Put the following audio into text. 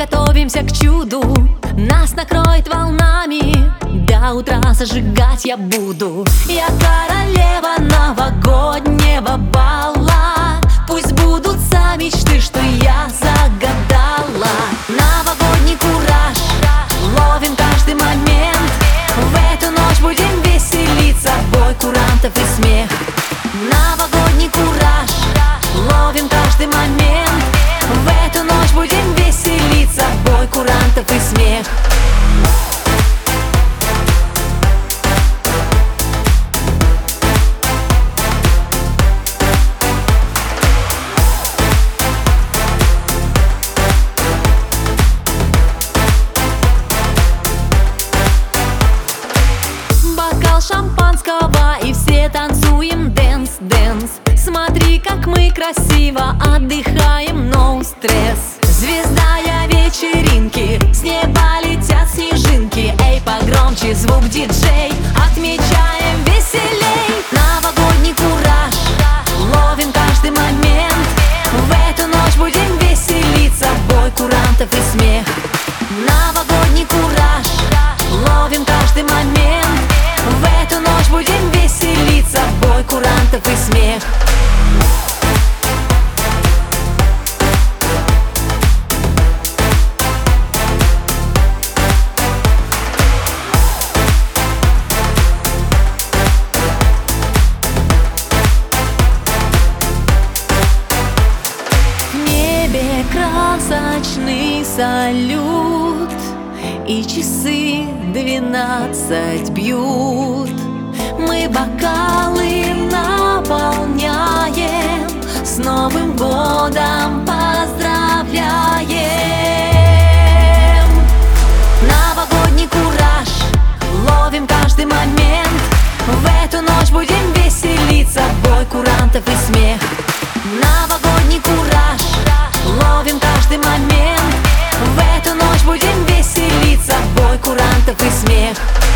готовимся к чуду, нас накроет волнами, до утра зажигать я буду. Я королева новогоднего бала, пусть сбудутся мечты, что я загадала. Новогодний кураж, ловим каждый момент, в эту ночь будем веселиться, бой курантов и смех. Новогодний кураж, ловим каждый момент, в эту ночь будем веселиться, бой курантов и смех. Бокал шампанского и все танцуем дэнс, дэнс. Смотри, как мы красиво отдыхаем, no стресс. Звезда я вечеринки, с неба летят снежинки. Эй, погромче звук, диджей, отмечаем веселей. Новогодний кураж, ловим каждый момент, в эту ночь будем веселиться, бой курантов и смех. Новогодний кураж, ловим каждый момент, в эту ночь будем веселиться, бой курантов и смех. В небе красочный салют, и часы 12 бьют. Мы бокалы наполняем, с Новым годом поздравляем. Новогодний кураж, ловим каждый момент, в эту ночь будем веселиться, бой курантов и смех. Новогодний кураж, ловим каждый момент, в эту ночь будем веселиться, бой курантов и смех.